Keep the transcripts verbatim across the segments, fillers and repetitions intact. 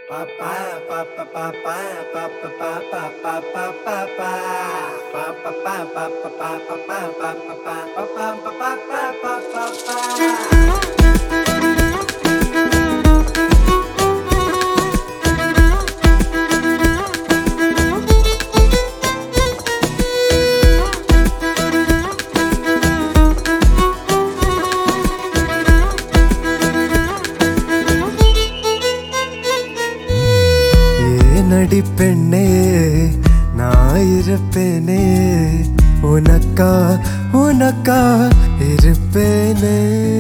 நடிப்பெண்ணே நான் இருப்பேனே உனக்கா உனக்கா இருப்பேனே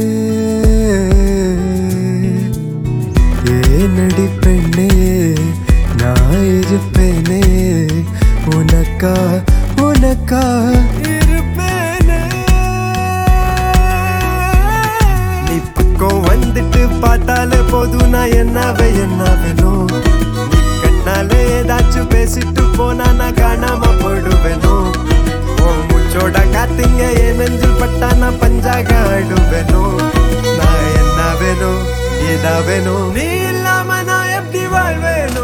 ஏ நடிப்பெண்ணே நான் இருப்பேனே உனக்கா உனக்கா இருப்பேனே நீ பக்கம் வந்துட்டு பார்த்தாலே போதும் நான் என்னவே என்ன வேணும் ஏதாச்சும் பேசிட்டு போனா நான் காணாம போயிடுவேனோ மூச்சோட காத்திங்க என் நெஞ்சில் பட்டா நான் பஞ்சாக ஆடுவேனோ நான் என்ன வேணும் ஏதா வேணும் நீ இல்லாம நான் எப்படி வாழ்வேனோ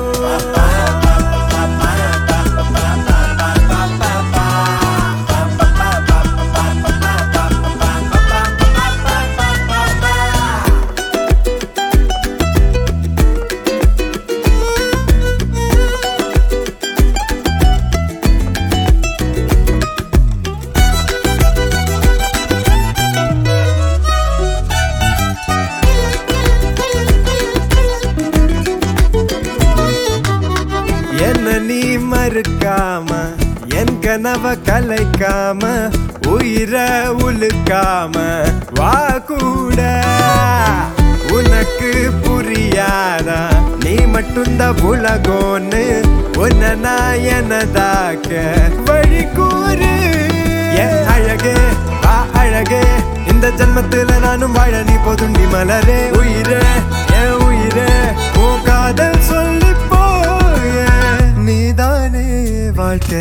என்ன நீ மறுக்காம என் கனவ கலைக்காம உயிர உழுக்காம வா கூட உனக்கு புரியாதா நீ மட்டும்தான் உலகோன்னு உன்ன நான் எனதாக்க வழி கூறு என் அழகே வா அழகே இந்த ஜன்மத்துல நானும் வாழ நீ போதுண்டி மலரே உயிரே என் உயிரே ஓ காதல் சொல்லி நீதானே வாழ்க்கை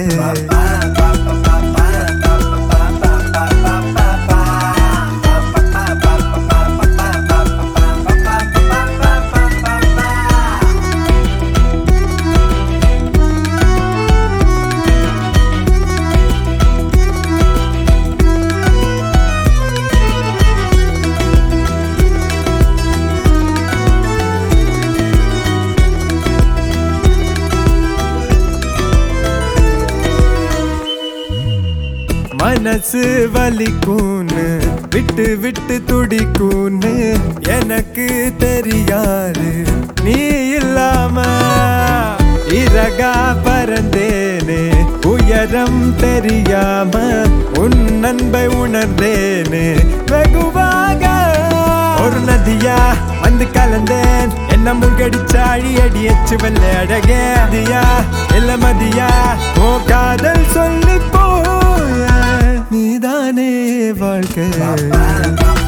மனசு வலிக்கூன்னு விட்டு விட்டு துடிக்கூன்னு எனக்கு தெரியாது நீ இல்லாம இறகா பறந்தேனே உயரம் தெரியாம உன் அன்பை உணர்ந்தேனே வெகுவாக ஒரு நதியா வந்து கலந்தேன் என்ன முகடிச்சாழி அடி எச்சு வெள்ள அழகே அதியா இல்ல மதியா ஓ காதல் சொல்லி போ நீதானே வாழ்க்கை